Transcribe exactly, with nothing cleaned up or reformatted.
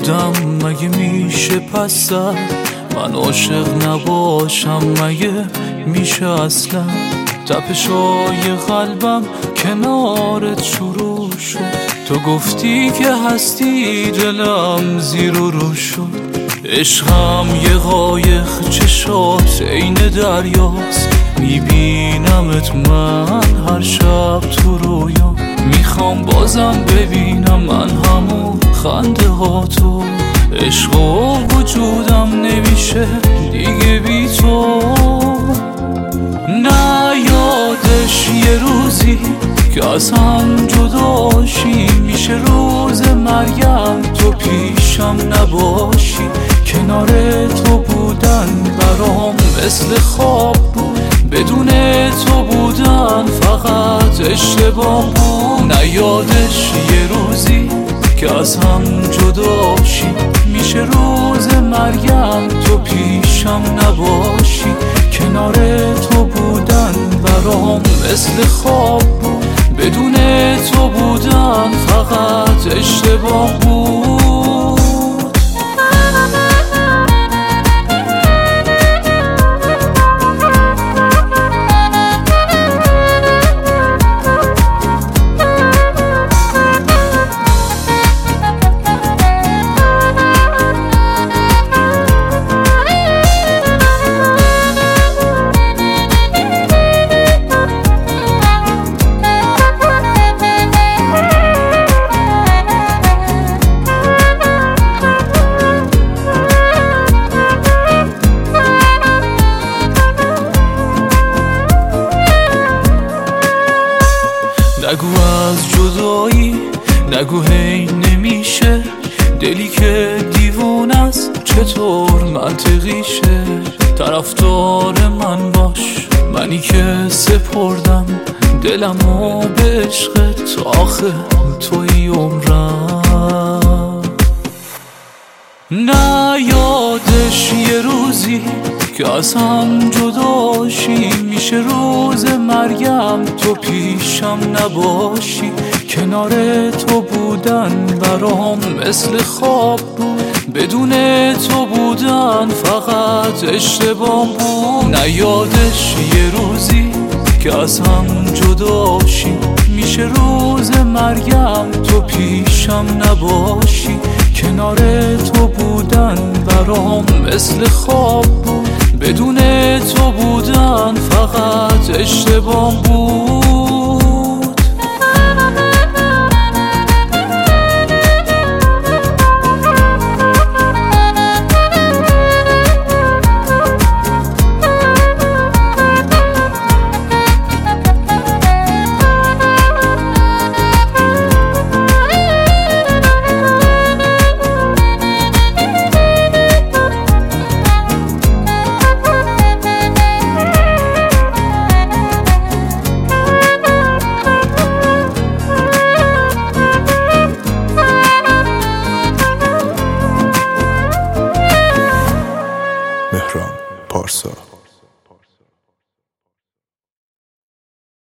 بودم مگه میشه پس من عاشق نباشم مگه میشه اصلا تپشای قلبم کنارت شروع شد تو گفتی که هستی دلم زیر و رو شد عشقم یه قایق چشات عین دریاست میبینمت من هر شب تو رویا میخوام بازم ببینم من همون خنده ها تو عشق و وجودم نمیشه دیگه بی تو نه یادش یه روزی که از هم جداشی میشه روز مرگم تو پیشم نباشی کنار تو بودن برام مثل خواب بود بدون تو بودن فقط اشتباه بود نه یادش یه روزی که از هم جداشی میشه روز مرگم تو پیشم نباشی کنار تو بودن برام مثل خواب بود بدون تو بودن فقط اشتباه بود نگو از جدایی نگو هی نمیشه دلی که دیوونه است چطور منطقیشه طرفدار من باش منی که سپردم دلمو به عشقت آخه توی عمرم نه یادش یه روزی که از هم جداشی میشه روز مرگم تو پیشم نباشی کنار تو بودن برام مثل خواب بود بدون تو بودن فقط اشتباه بود نه یادش یه روزی که از هم جداشی میشه روز مرگم تو پیشم نباشی کنار تو بودن برام مثل خواب بود بدون تو بودن فقط اشتباه بود